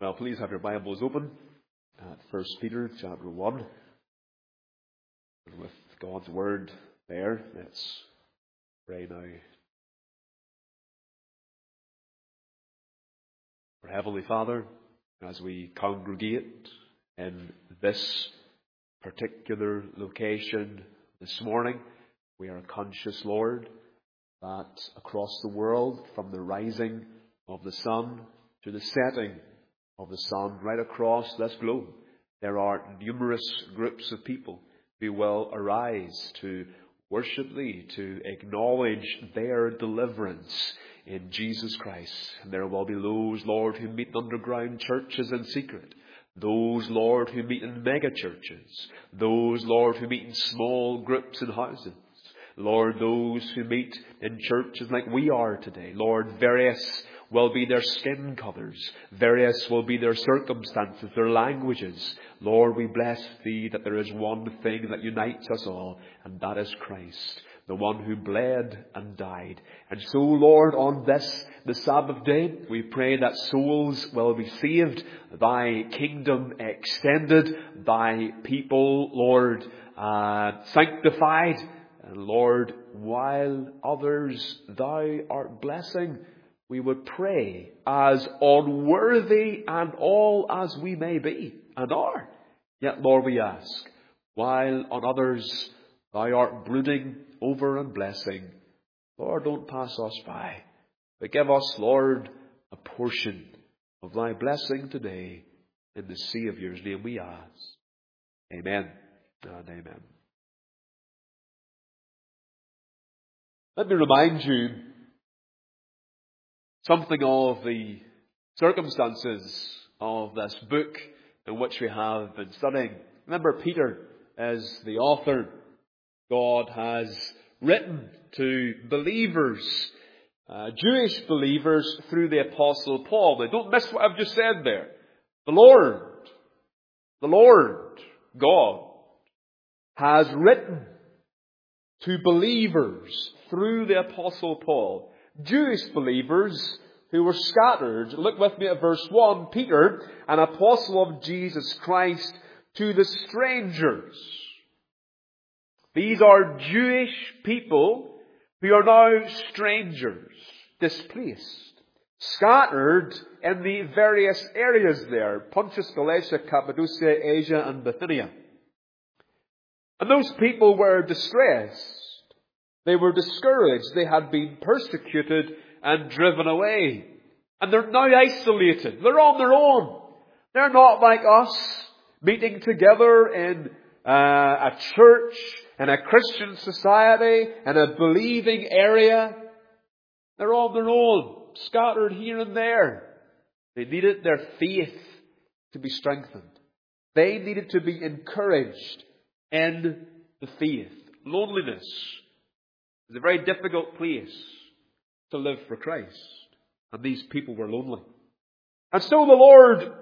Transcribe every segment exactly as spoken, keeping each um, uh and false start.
Well, please have your Bibles open at First Peter chapter one. And with God's Word there, let's pray now. Our Heavenly Father, as we congregate in this particular location this morning, we are conscious, Lord, that across the world, from the rising of the sun to the setting of the sun, right across this globe, there are numerous groups of people who will arise to worship Thee, to acknowledge their deliverance in Jesus Christ. And there will be those, Lord, who meet in underground churches in secret. Those, Lord, who meet in mega churches. Those, Lord, who meet in small groups and houses. Lord, those who meet in churches like we are today. Lord, various will be their skin colours. Various will be their circumstances, their languages. Lord, we bless Thee that there is one thing that unites us all, and that is Christ, the one who bled and died. And so, Lord, on this, the Sabbath day, we pray that souls will be saved, Thy kingdom extended, Thy people, Lord, uh, sanctified. And Lord, while others Thou art blessing, we would pray, as unworthy and all as we may be and are. Yet, Lord, we ask, while on others Thou art brooding over and blessing, Lord, don't pass us by, but give us, Lord, a portion of Thy blessing today. In the Saviour's name we ask. Amen and amen. Let me remind you something of the circumstances of this book in which we have been studying. Remember, Peter is the author. God has written to believers, uh, Jewish believers, through the Apostle Paul. Now, don't miss what I've just said there. The Lord, the Lord, God, has written to believers through the Apostle Paul. Jewish believers who were scattered. Look with me at verse one. Peter, an apostle of Jesus Christ, to the strangers. These are Jewish people who are now strangers, displaced, scattered in the various areas there. Pontus, Galatia, Cappadocia, Asia and Bithynia. And those people were distressed. They were discouraged. They had been persecuted and driven away. And they're now isolated. They're on their own. They're not like us, meeting together in uh, a church, in a Christian society, in a believing area. They're on their own, scattered here and there. They needed their faith to be strengthened. They needed to be encouraged in the faith. Loneliness is a very difficult place to live for Christ. And these people were lonely. And so the Lord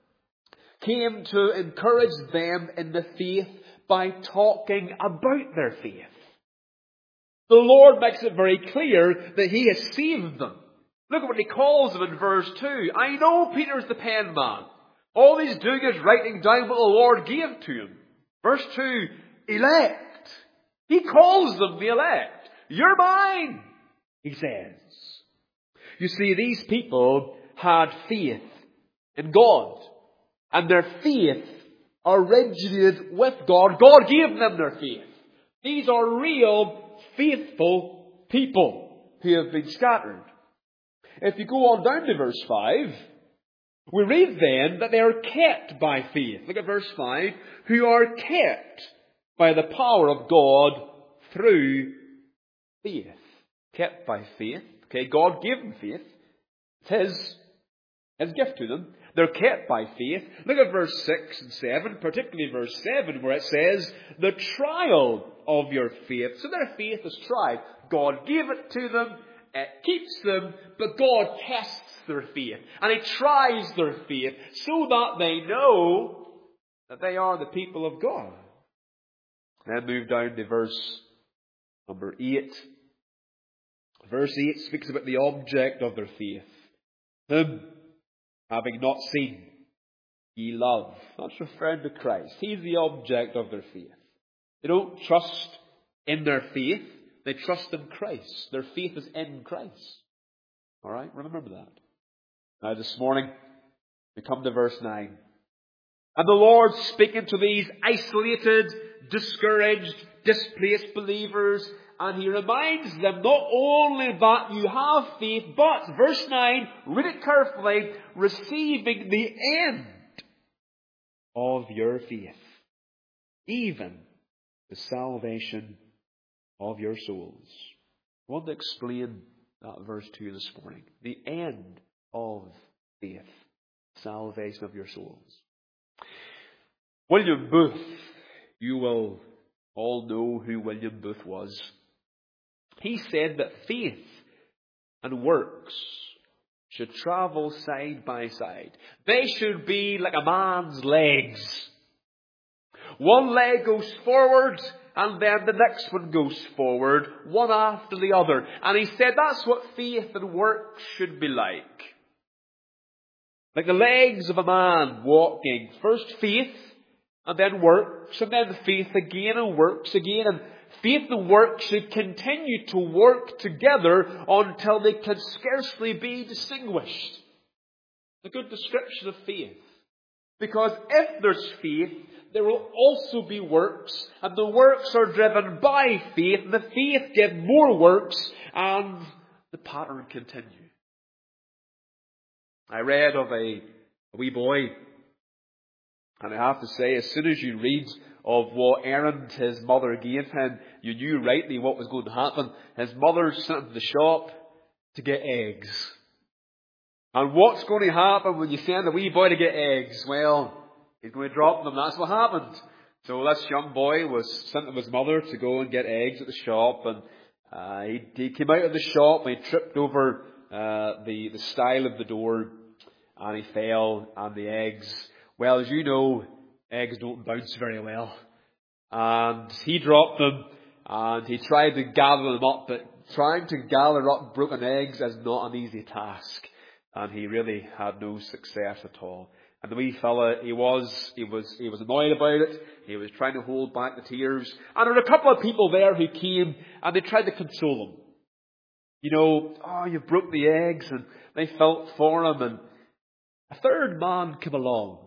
came to encourage them in the faith by talking about their faith. The Lord makes it very clear that He has saved them. Look at what He calls them in verse two. I know Peter's the pen man. All he's doing is writing down what the Lord gave to him. Verse two, elect. He calls them the elect. You're mine, He says. You see, these people had faith in God. And their faith originated with God. God gave them their faith. These are real, faithful people who have been scattered. If you go on down to verse five, we read then that they are kept by faith. Look at verse five. Who are kept by the power of God through faith. Kept by faith. Okay, God gave them faith. It's His, His gift to them. They're kept by faith. Look at verse six and seven, particularly verse seven, where it says, the trial of your faith. So their faith is tried. God gave it to them. It keeps them. But God tests their faith. And He tries their faith so that they know that they are the people of God. Then move down to verse number eight. Verse eight speaks about the object of their faith. Him having not seen, ye love. That's referring to Christ. He's the object of their faith. They don't trust in their faith. They trust in Christ. Their faith is in Christ. All right? Remember that. Now this morning, we come to verse nine. And the Lord speaking to these isolated, discouraged, displaced believers, and He reminds them not only that you have faith, but, verse nine, read it carefully, receiving the end of your faith, even the salvation of your souls. I want to explain that verse to you this morning. The end of faith, salvation of your souls. William Booth, you will all know who William Booth was. He said that faith and works should travel side by side. They should be like a man's legs. One leg goes forward, and then the next one goes forward, one after the other. And he said that's what faith and works should be like. Like the legs of a man walking. First faith, and then works, and then faith again, and works again. And faith and works should continue to work together until they can scarcely be distinguished. A good description of faith. Because if there's faith, there will also be works, and the works are driven by faith, and the faith gives more works, and the pattern continues. I read of a, a wee boy, and I have to say, as soon as you read of what errand his mother gave him, you knew rightly what was going to happen. His mother sent him to the shop to get eggs. And what's going to happen when you send a wee boy to get eggs? Well, he's going to drop them. That's what happened. So this young boy was sent with his mother to go and get eggs at the shop. And uh, he, he came out of the shop and he tripped over uh, the, the stile of the door. And he fell, and the eggs, well, as you know, eggs don't bounce very well. And he dropped them, and he tried to gather them up, but trying to gather up broken eggs is not an easy task. And he really had no success at all. And the wee fella, he was, he was, he was annoyed about it. He was trying to hold back the tears. And there were a couple of people there who came, and they tried to console him. You know, oh, you broke the eggs, and they felt for him, and a third man came along.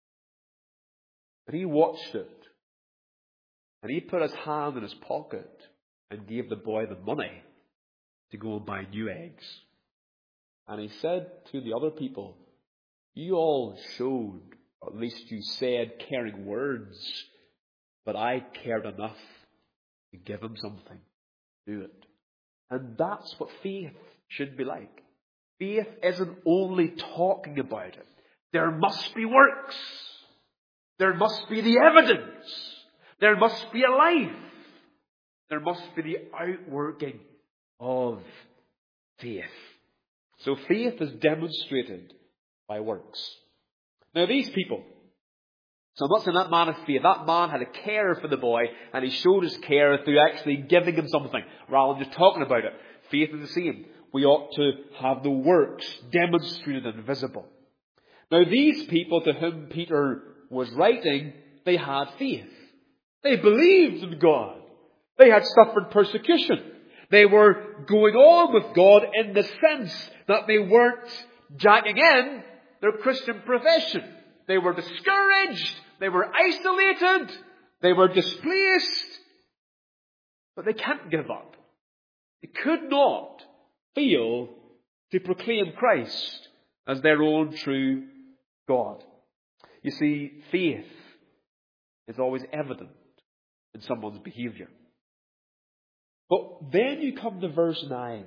And he watched it. And he put his hand in his pocket and gave the boy the money to go and buy new eggs. And he said to the other people, you all showed, or at least you said, caring words, but I cared enough to give him something. Do it. And that's what faith should be like. Faith isn't only talking about it. There must be works. There must be the evidence. There must be a life. There must be the outworking of faith. So faith is demonstrated by works. Now these people, so I'm not saying that man had faith. That man had a care for the boy, and he showed his care through actually giving him something, rather than just talking about it. Faith is the same. We ought to have the works demonstrated and visible. Now these people to whom Peter was writing, they had faith. They believed in God. They had suffered persecution. They were going on with God in the sense that they weren't jacking in their Christian profession. They were discouraged. They were isolated. They were displaced. But they can't give up. They could not fail to proclaim Christ as their own true God. You see, faith is always evident in someone's behaviour. But then you come to verse nine.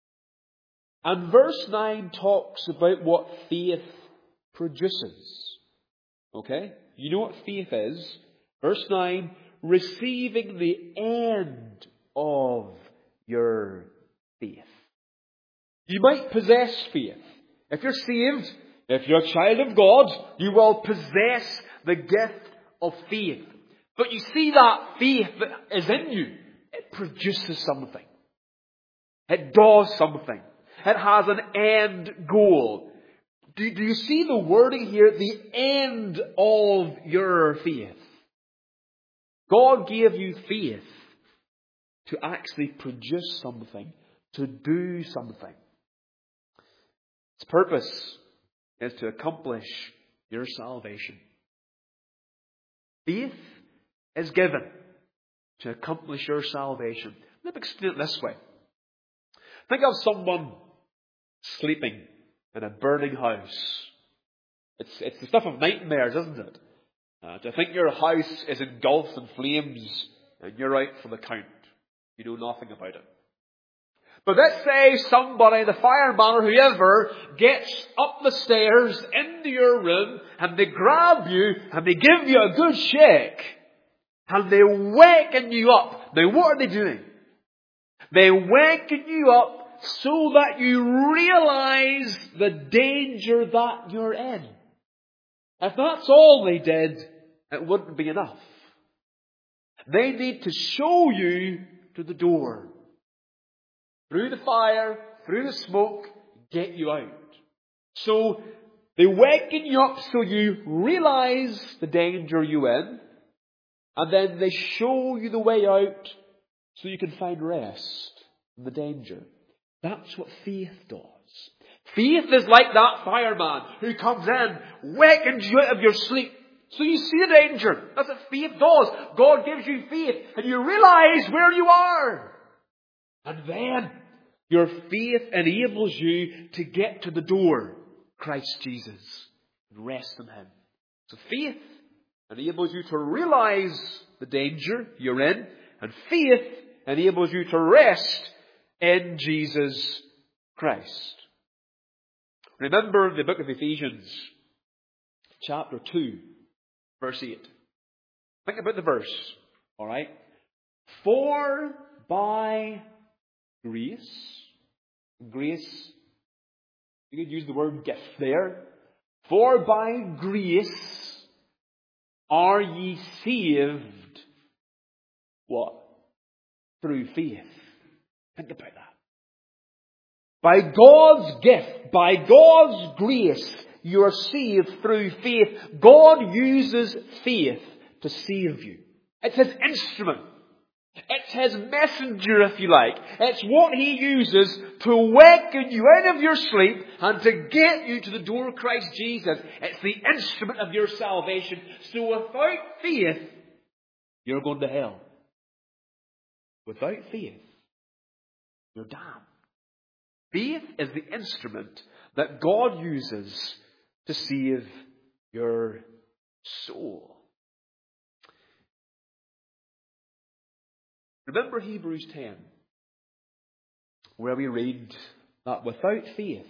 And verse nine talks about what faith produces. Okay? You know what faith is? Verse nine, receiving the end of your faith. You might possess faith. If you're saved, if you're a child of God, you will possess the gift of faith. But you see that faith that is in you, it produces something. It does something. It has an end goal. Do, do you see the wording here? The end of your faith. God gave you faith to actually produce something, to do something. Its purpose is to accomplish your salvation. Faith is given to accomplish your salvation. Let me explain it this way. Think of someone sleeping in a burning house. It's, it's the stuff of nightmares, isn't it? Uh, to think your house is engulfed in flames and you're out for the count. You know nothing about it. But let's say somebody, the fireman or whoever, gets up the stairs into your room and they grab you and they give you a good shake and they waken you up. Now what are they doing? They waken you up so that you realize the danger that you're in. If that's all they did, it wouldn't be enough. They need to show you to the door. Through the fire, through the smoke, get you out. So they waken you up so you realize the danger you're in. And then they show you the way out so you can find rest from the danger. That's what faith does. Faith is like that fireman who comes in, wakens you out of your sleep. So you see the danger. That's what faith does. God gives you faith and you realize where you are. And then your faith enables you to get to the door, Christ Jesus, and rest in Him. So faith enables you to realize the danger you're in, and faith enables you to rest in Jesus Christ. Remember the book of Ephesians, chapter two, verse eight. Think about the verse, alright? For by grace, grace, you could use the word gift there. For by grace are ye saved, what? Through faith. Think about that. By God's gift, by God's grace, you are saved through faith. God uses faith to save you. It's His instrument. It's His messenger, if you like. It's what He uses to waken you out of your sleep and to get you to the door of Christ Jesus. It's the instrument of your salvation. So without faith, you're going to hell. Without faith, you're damned. Faith is the instrument that God uses to save your soul. Remember Hebrews ten, where we read that without faith,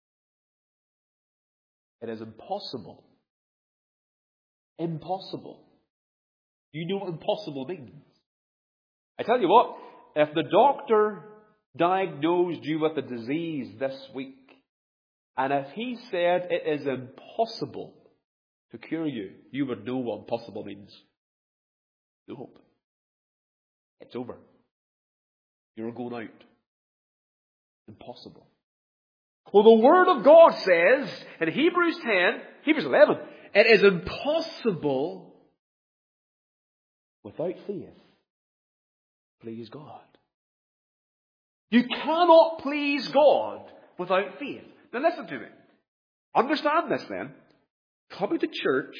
it is impossible. Impossible. You know what impossible means? I tell you what, if the doctor diagnosed you with a disease this week, and if he said it is impossible to cure you, you would know what impossible means. No hope. It's over. You're going out. Impossible. Well, the Word of God says in Hebrews ten, Hebrews eleven, it is impossible without faith. Please God. You cannot please God without faith. Now listen to me. Understand this then. Coming to church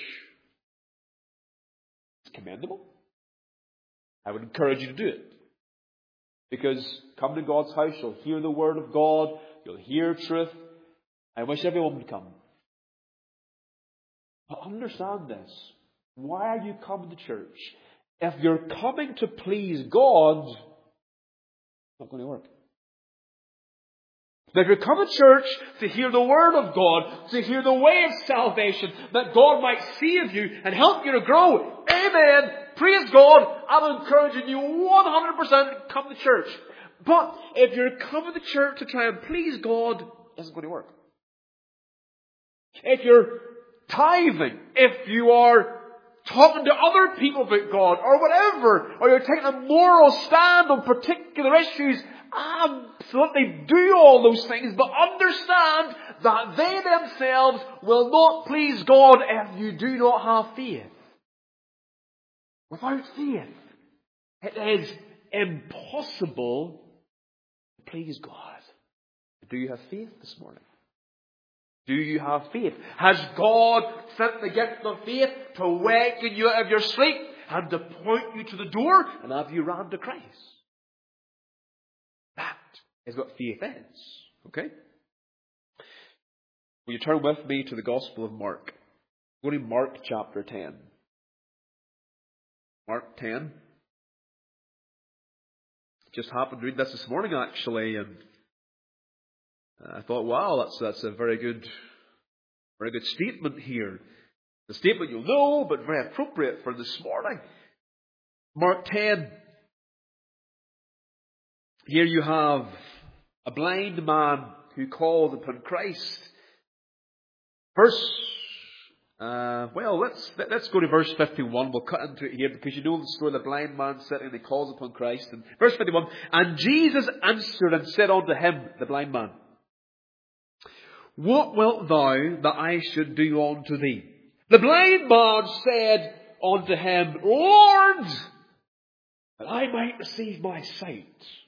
is commendable. I would encourage you to do it. Because come to God's house, you'll hear the Word of God, you'll hear truth. I wish everyone would come. But understand this. Why are you coming to church? If you're coming to please God, it's not going to work. But if you come to church to hear the Word of God, to hear the way of salvation, that God might save you and help you to grow, amen, praise God, I'm encouraging you one hundred percent to come to church. But if you're coming to church to try and please God, it isn't going to work. If you're tithing, if you are talking to other people about God or whatever, or you're taking a moral stand on particular issues, absolutely do all those things, but understand that they themselves will not please God if you do not have faith. Without faith, it is impossible to please God. Do you have faith this morning? Do you have faith? Has God sent the gift of faith to waken you out of your sleep and to point you to the door and have you ran to Christ? That is what faith is. Okay? Will you turn with me to the Gospel of Mark? Go to Mark chapter ten. Mark ten. Just happened to read this this morning actually, and I thought, wow, that's that's a very good, very good statement here. The statement you'll know, but very appropriate for this morning. Mark ten. Here you have a blind man who called upon Christ. Verse, uh, well, let's let's go to verse fifty-one. We'll cut into it here because you know the story of the blind man sitting and he calls upon Christ. And verse fifty-one, and Jesus answered and said unto him, the blind man, what wilt thou that I should do unto thee? The blind man said unto him, Lord, that I might receive my sight.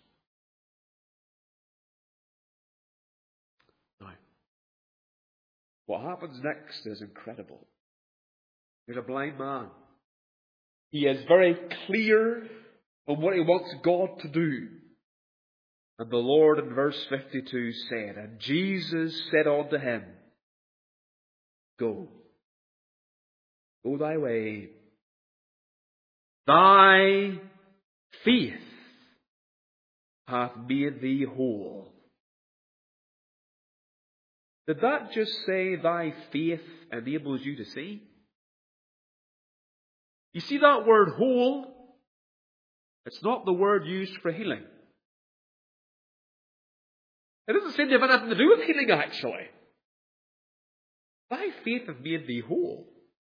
Now, what happens next is incredible. There's a blind man. He is very clear on what he wants God to do. And the Lord in verse fifty-two said, and Jesus said unto him, Go, go thy way. Thy faith hath made thee whole. Did that just say thy faith enables you to see? You see that word whole? It's not the word used for healing. It doesn't seem to have anything to do with healing, actually. Thy faith hath made thee whole.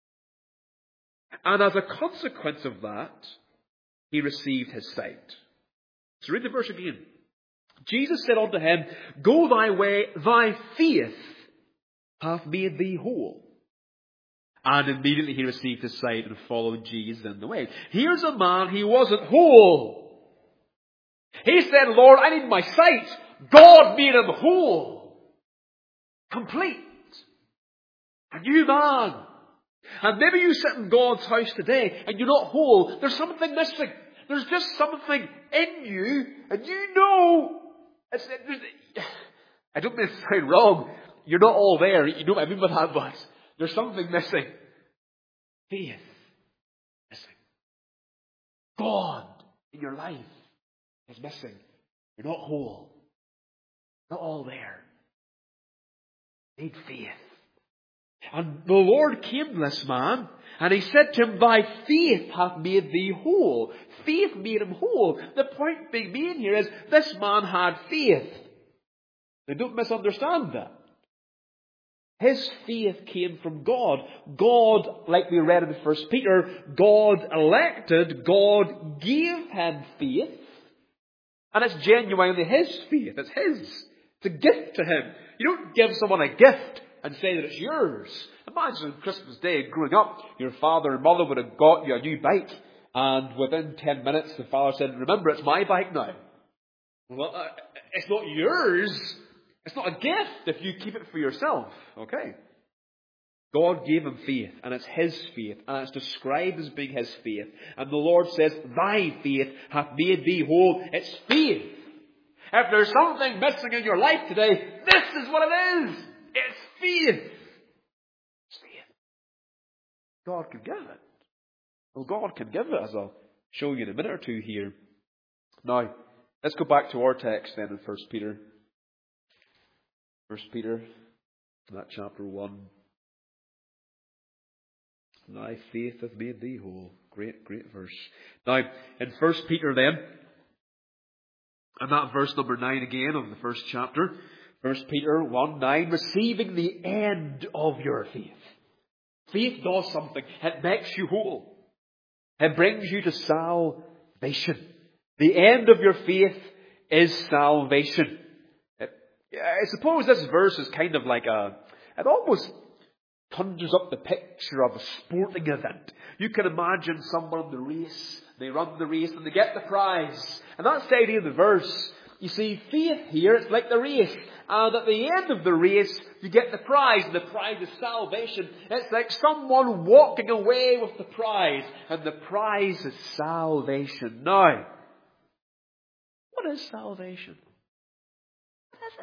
And as a consequence of that, he received his sight. So read the verse again. Jesus said unto him, Go thy way, thy faith hath made thee whole. And immediately he received his sight and followed Jesus in the way. Here's a man, he wasn't whole. He said, Lord, I need my sight. God made him whole. Complete. A new man. And maybe you sit in God's house today and you're not whole. There's something missing. There's just something in you. And you know, it's, it's, I don't mean to sound wrong. You're not all there. You know what I mean by that, but there's something missing. Faith. Missing. God in your life is missing. You're not whole. Not all there. Need faith. And the Lord came to this man, and he said to him, Thy faith hath made thee whole. Faith made him whole. The point being made here is, this man had faith. Now don't misunderstand that. His faith came from God. God, like we read in First Peter, God elected, God gave him faith. And it's genuinely his faith. It's his. It's a gift to him. You don't give someone a gift and say that it's yours. Imagine on Christmas Day, growing up, your father and mother would have got you a new bike, and within ten minutes the father said, Remember, it's my bike now. Well, uh, it's not yours. It's not a gift if you keep it for yourself. Okay. God gave him faith, and it's his faith, and it's described as being his faith. And the Lord says, Thy faith hath made thee whole. It's faith. If there's something missing in your life today, this is what it is. It's faith. It's faith. God can give it. Well, God can give it, as I'll show you in a minute or two here. Now, let's go back to our text then in First Peter. First Peter, that chapter one. Thy faith hath made thee whole. Great, great verse. Now, in First Peter then, and that verse number nine again of the first chapter, First Peter one nine, receiving the end of your faith. Faith does something. It makes you whole. It brings you to salvation. The end of your faith is salvation. It, I suppose this verse is kind of like a, it almost conjures up the picture of a sporting event. You can imagine someone in the race, they run the race and they get the prize. And that's the idea of the verse. You see, faith here, it's like the race. And at the end of the race, you get the prize. And the prize is salvation. It's like someone walking away with the prize. And the prize is salvation. Now, what is salvation? What is it?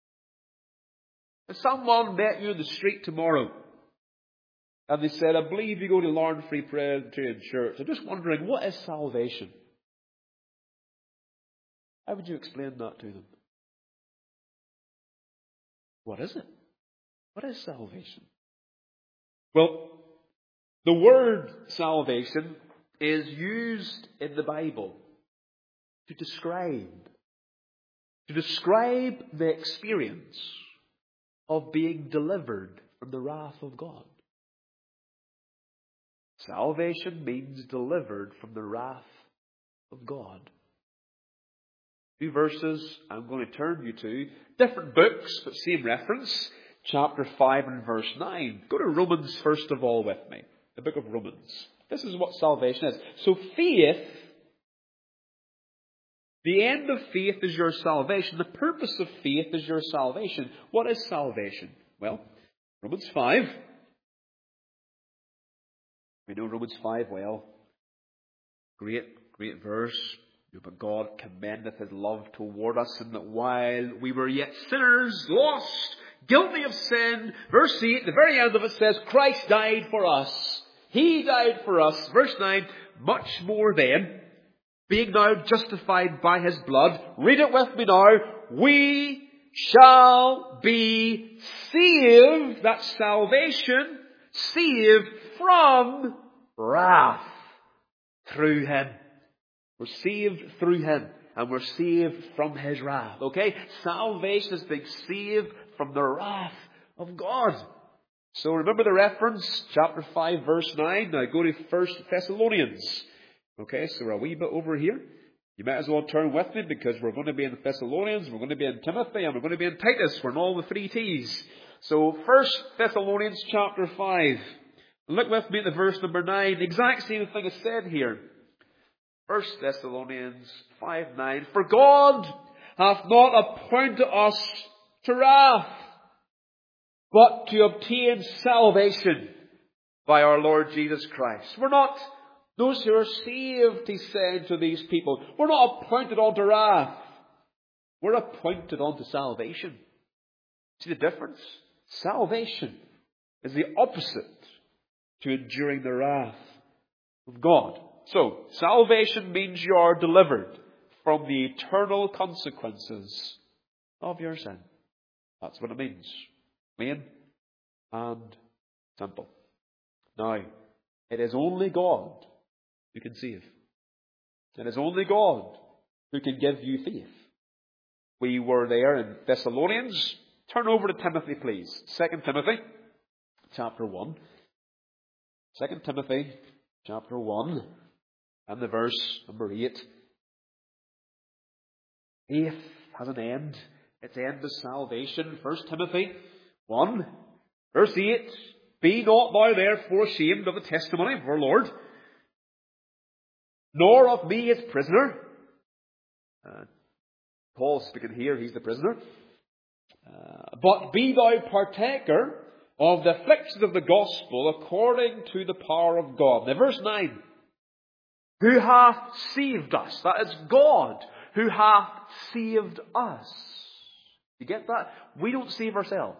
If someone met you in the street tomorrow, and they said, I believe you go to Lauren Free Presbyterian Church. I'm just wondering, what is salvation? How would you explain that to them? What is it? What is salvation? Well, the word salvation is used in the Bible to describe, to describe the experience of being delivered from the wrath of God. Salvation means delivered from the wrath of God. Two verses I'm going to turn you to. Different books, but same reference. Chapter five and verse nine. Go to Romans first of all with me. The book of Romans. This is what salvation is. So faith, the end of faith is your salvation. The purpose of faith is your salvation. What is salvation? Well, Romans five. We know Romans five well. Great, great verse. But God commendeth his love toward us, in that while we were yet sinners, lost, guilty of sin, verse eight, the very end of it says, Christ died for us. He died for us. Verse nine, much more then, being now justified by his blood, read it with me now, we shall be saved, that's salvation, saved from wrath through him. We're saved through him, and we're saved from his wrath. Okay? Salvation is being saved from the wrath of God. So remember the reference, chapter five, verse nine. Now go to First Thessalonians. Okay, so we're a wee bit over here. You might as well turn with me, because we're going to be in Thessalonians, we're going to be in Timothy, and we're going to be in Titus. We're in all the three T's. So First Thessalonians chapter five. Look with me at the verse number nine. The exact same thing is said here. First Thessalonians five nine. For God hath not appointed us to wrath, but to obtain salvation by our Lord Jesus Christ. We're not, those who are saved, he said to these people, we're not appointed unto wrath. We're appointed unto salvation. See the difference? Salvation is the opposite to enduring the wrath of God. So, salvation means you are delivered from the eternal consequences of your sin. That's what it means. Plain and simple. Now, it is only God who can save. It is only God who can give you faith. We were there in Thessalonians. Turn over to Timothy, please. Second Timothy, chapter one. Second Timothy, chapter one. And the verse number eight. Faith has an end. Its end is salvation. First Timothy one, verse eight. Be not thou therefore ashamed of the testimony of our Lord, nor of me his prisoner. Uh, Paul speaking here, he's the prisoner. Uh, but be thou partaker of the afflictions of the gospel according to the power of God. Now verse nine. Who hath saved us? That is God who hath saved us. You get that? We don't save ourselves.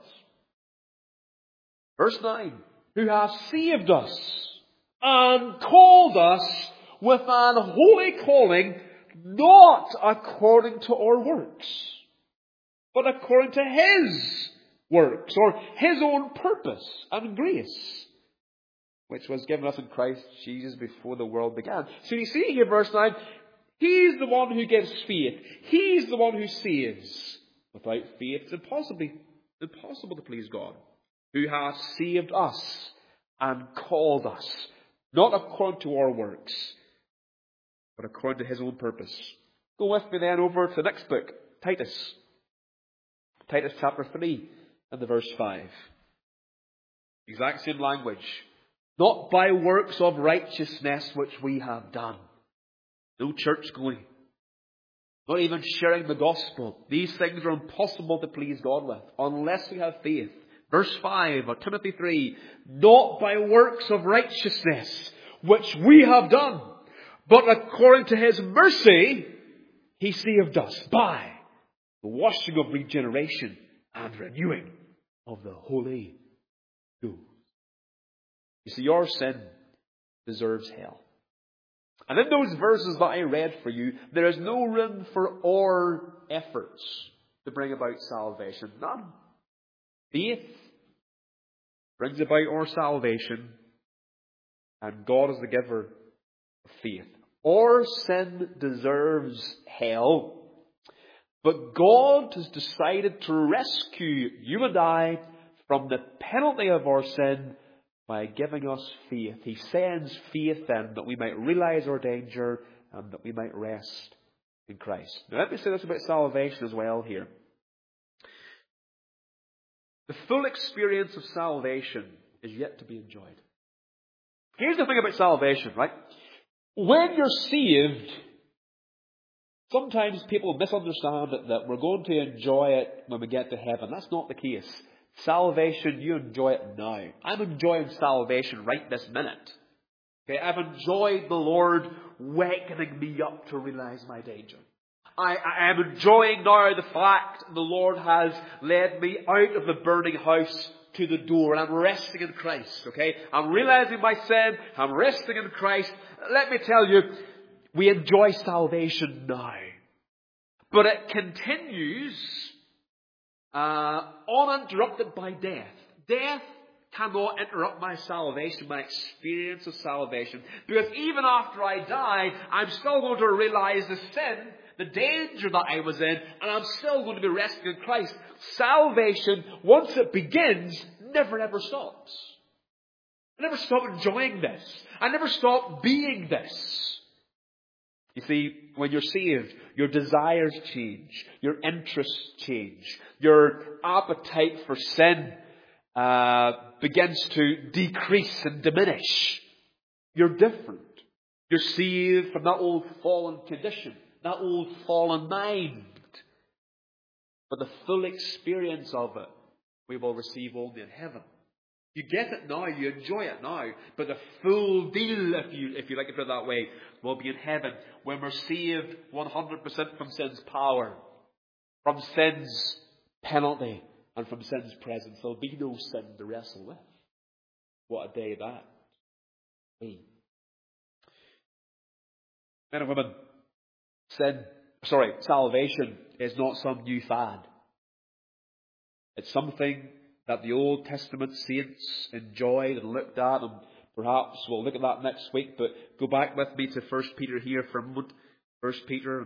Verse nine. Who hath saved us and called us with an holy calling, not according to our works, but according to his works, or his own purpose and grace, which was given us in Christ Jesus before the world began. So you see here, verse nine, he's the one who gives faith. He's the one who saves. Without faith, it's impossible, impossible to please God, who has saved us and called us, not according to our works, but according to his own purpose. Go with me then over to the next book, Titus. Titus chapter three and the verse five. Exact same language. Not by works of righteousness which we have done. No church going. Not even sharing the gospel. These things are impossible to please God with unless we have faith. Verse five of Timothy three. Not by works of righteousness which we have done, but according to his mercy he saved us by the washing of regeneration and renewing of the Holy Ghost. You see, your sin deserves hell. And in those verses that I read for you, there is no room for our efforts to bring about salvation. None. Faith brings about our salvation, and God is the giver of faith. Our sin deserves hell, but God has decided to rescue you and I from the penalty of our sin by giving us faith. He sends faith in that we might realize our danger and that we might rest in Christ. Now let me say this about salvation as well here. The full experience of salvation is yet to be enjoyed. Here's the thing about salvation, right? When you're saved, sometimes people misunderstand it, that we're going to enjoy it when we get to heaven. That's not the case. Salvation, you enjoy it now. I'm enjoying salvation right this minute. Okay, I've enjoyed the Lord wakening me up to realize my danger. I, I am enjoying now the fact the Lord has led me out of the burning house to the door, and I'm resting in Christ. Okay, I'm realizing my sin. I'm resting in Christ. Let me tell you, we enjoy salvation now, but it continues Uh, uninterrupted by death. Death cannot interrupt my salvation, my experience of salvation. Because even after I die, I'm still going to realize the sin, the danger that I was in, and I'm still going to be resting in Christ. Salvation, once it begins, never ever stops. I never stop enjoying this. I never stop being this. You see, when you're saved, your desires change. Your interests change. Your appetite for sin uh, begins to decrease and diminish. You're different. You're saved from that old fallen condition, that old fallen mind. But the full experience of it, we will receive only in heaven. You get it now, you enjoy it now, but the full deal, if you if you like to put it that way, will be in heaven when we're saved one hundred percent from sin's power, from sin's penalty, and from sin's presence. There'll be no sin to wrestle with. What a day that will be. Men and women, sin, sorry, salvation is not some new fad. It's something that the Old Testament saints enjoyed and looked at, and perhaps we'll look at that next week, but go back with me to First Peter here for a moment. First Peter.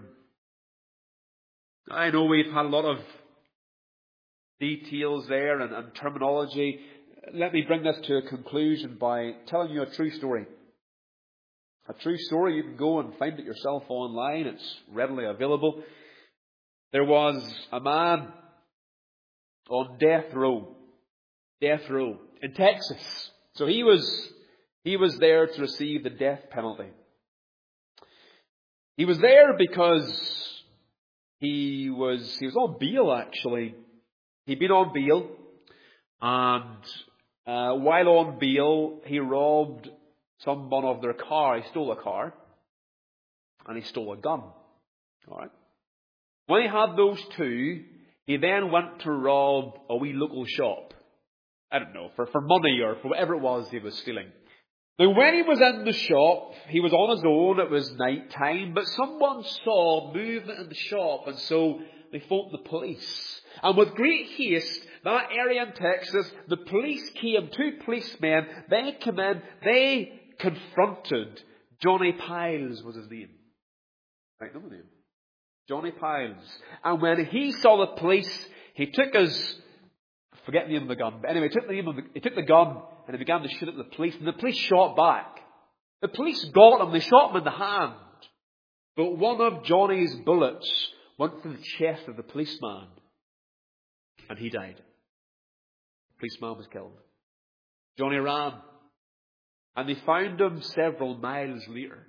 I know we've had a lot of details there and, and terminology. Let me bring this to a conclusion by telling you a true story. A true story. You can go and find it yourself online. It's readily available. There was a man on death row. Death row in Texas. So he was he was there to receive the death penalty. He was there because he was he was on bail actually. He'd been on bail, and uh, while on bail, he robbed someone of their car. He stole a car, and he stole a gun. All right. When he had those two, he then went to rob a wee local shop. I don't know, for, for money or for whatever it was he was stealing. Now, when he was in the shop, he was on his own. It was night time, but someone saw movement in the shop, and so they phoned the police. And with great haste, that area in Texas, the police came, two policemen, they came in, they confronted Johnny Piles was his name. Right, know the name. Johnny Piles. And when he saw the police, he took his forget the name of the gun. But anyway, he took the name of the, he took the gun and he began to shoot at the police. And the police shot back. The police got him. They shot him in the hand. But one of Johnny's bullets went through the chest of the policeman. And he died. The policeman was killed. Johnny ran. And they found him several miles later.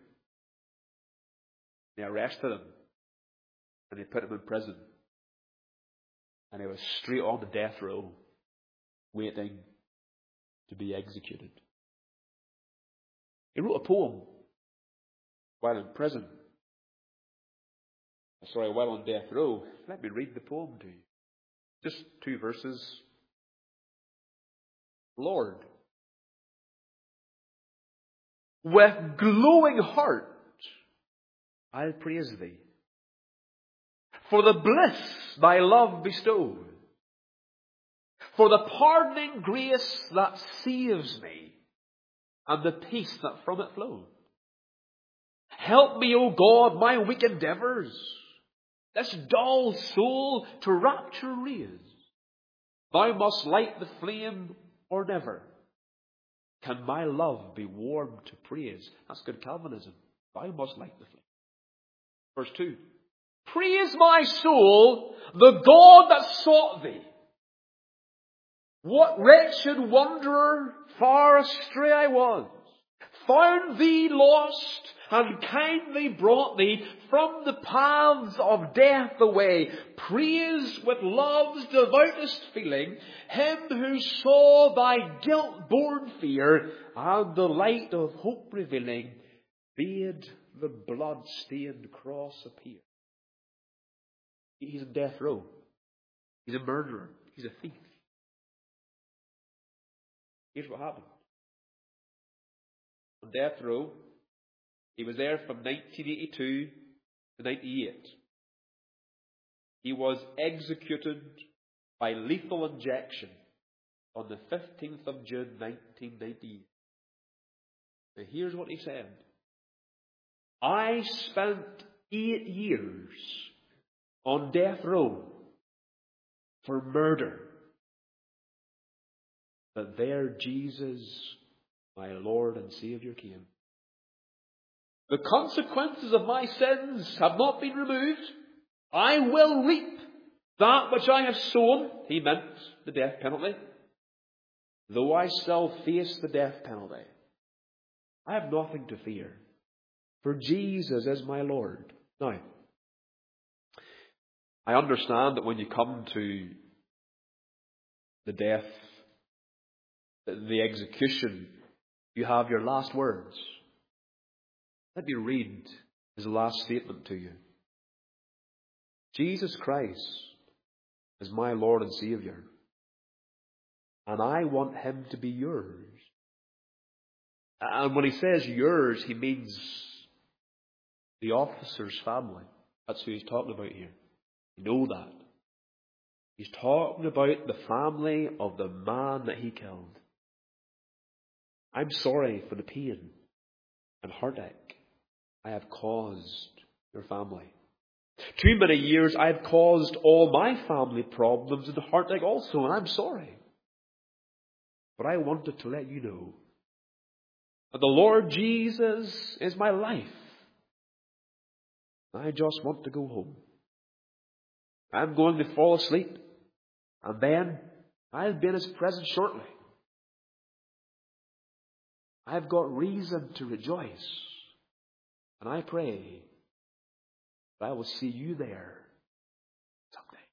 They arrested him. And they put him in prison. And he was straight on to death row, waiting to be executed. He wrote a poem while in prison. Sorry, while on death row. Let me read the poem to you. Just two verses. Lord, with glowing heart, I'll praise thee. For the bliss thy love bestowed. For the pardoning grace that saves me. And the peace that from it flows. Help me, O God, my weak endeavours. This dull soul to rapture raise. Thou must light the flame or never. Can my love be warmed to praise? That's good Calvinism. Thou must light the flame. Verse two. Praise my soul, the God that sought thee. What wretched wanderer far astray I was. Found thee lost and kindly brought thee from the paths of death away. Praise with love's devoutest feeling him who saw thy guilt-born fear and the light of hope revealing bade the blood-stained cross appear. He's in death row. He's a murderer. He's a thief. Here's what happened. On death row, he was there from nineteen eighty-two to ninety-eight. He was executed by lethal injection on the fifteenth of June nineteen ninety-eight. Now here's what he said. I spent eight years on death row for murder. But there Jesus, my Lord and Saviour, came. The consequences of my sins have not been removed. I will reap that which I have sown. He meant the death penalty. Though I still face the death penalty, I have nothing to fear. For Jesus is my Lord. Now, I understand that when you come to the death, the execution, you have your last words. Let me read his last statement to you. Jesus Christ is my Lord and Saviour, and I want him to be yours. And when he says yours, he means the officer's family. That's who he's talking about here. You know that. He's talking about the family of the man that he killed. I'm sorry for the pain and heartache I have caused your family. Too many years I have caused all my family problems and heartache also, and I'm sorry. But I wanted to let you know that the Lord Jesus is my life. I just want to go home. I'm going to fall asleep, and then I'll be in his presence shortly. I've got reason to rejoice, and I pray that I will see you there someday.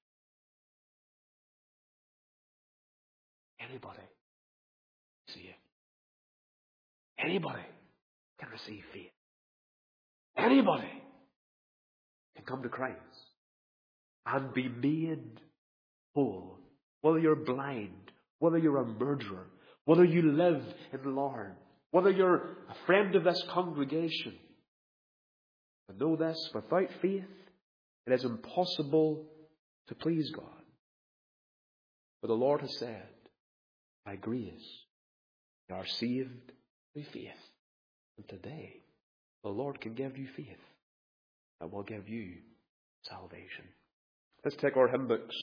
Anybody see it? Anybody can receive faith. Anybody can come to Christ and be made whole. Whether you're blind, whether you're a murderer, whether you live in the Lord, whether you're a friend of this congregation. But know this, without faith, it is impossible to please God. For the Lord has said, by grace, you are saved through faith. And today, the Lord can give you faith that will give you salvation. Let's take our hymn books.